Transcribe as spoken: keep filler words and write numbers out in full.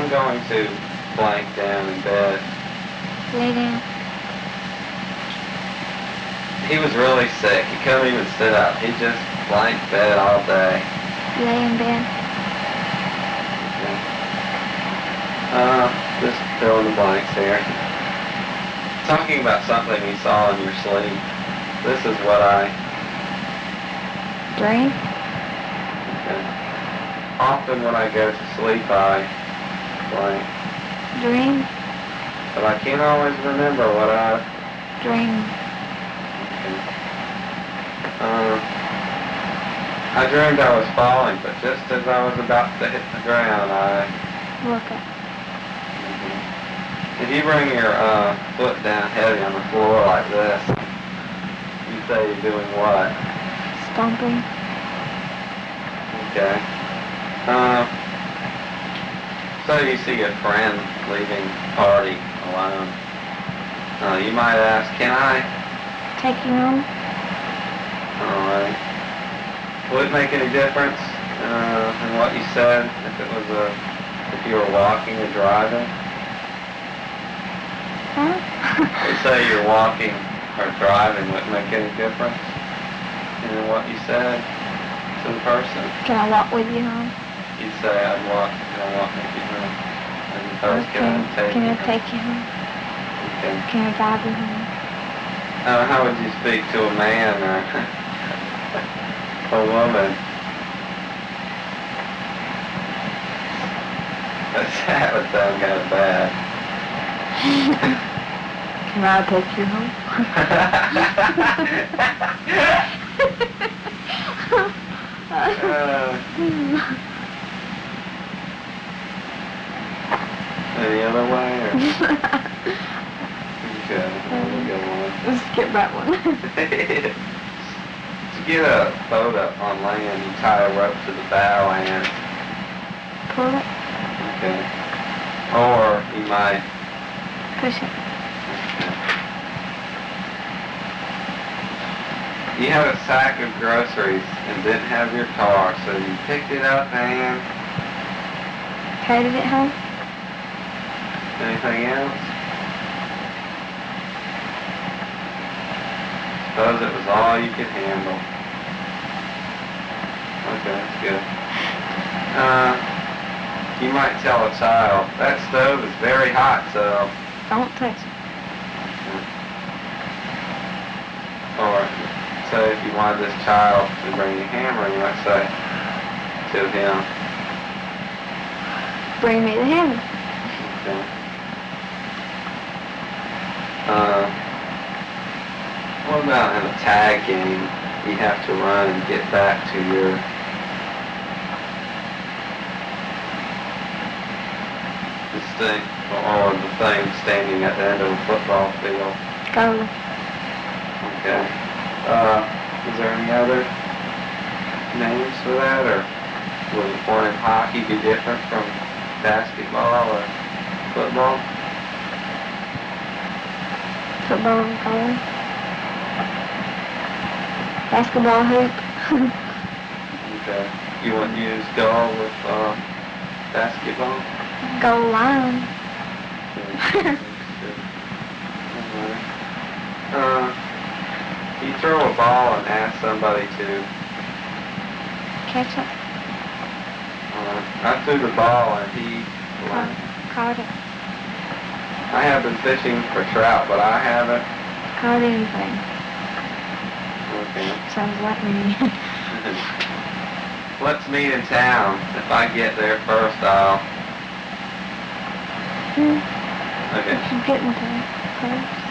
I'm going to blank down in bed. Lay down. He was really sick. He couldn't even sit up. He just blanked bed all day. Lay in bed. Okay. Uh, just fill in the blanks here. Talking about something you saw in your sleep. This is what I... Dream. Okay. Often when I go to sleep, I blank. Dream. But I can't always remember what I... Dream. Okay. Uh, I dreamed I was falling, but just as I was about to hit the ground, I... Woke up. Mm-hmm. If you bring your uh, foot down heavy on the floor like this, you say you're doing what? Stomping. Okay. Uh, so you see a friend leaving the party alone. Uh, you might ask, can I? Take you home. Alright. Would it make any difference uh, in what you said if it was a, if you were walking or driving? Huh? Let's say you're walking or driving, would it make any difference in what you said to the person? Can I walk with you home? You'd say, I'd walk, I'd walk with you home. And the person, Okay. can I take Can you I home? take you home? Okay. Can I drive you home? Uh, how would you speak to a man or a woman? That would sound kind of bad. Can I take you home? uh, any other way? Or? Okay, we'll go on. Let's skip that one. To get a boat up on land, you tie a rope to the bow and... Pull it. Okay. Or you might... Push it. Okay. You had a sack of groceries and didn't have your car, so you picked it up and... Carried it home. Anything else? Suppose it was all you could handle. Okay, that's good. Uh, you might tell a child, that stove is very hot, so... Don't touch it. Or, say if you wanted this child to bring you a hammer, you might say to him... Bring me the hammer. Okay. Uh, what about in a tag game? You have to run and get back to your... This thing, or the thing standing at the end of a football field. Goal. Okay. Uh, is there any other names for that, or would the point of hockey be different from basketball or football? Football goal. Basketball hoop. Okay. You wouldn't use goal with uh, basketball? Goal line. Okay. Alright. Uh, you throw a ball and ask somebody to... Catch it. Uh, I threw the ball and he... Caught, caught it. I have been fishing for trout, but I haven't... Caught anything. Okay. Sounds like me. Let's meet in town. If I get there first, I'll... Hmm. Okay. You should get in there first.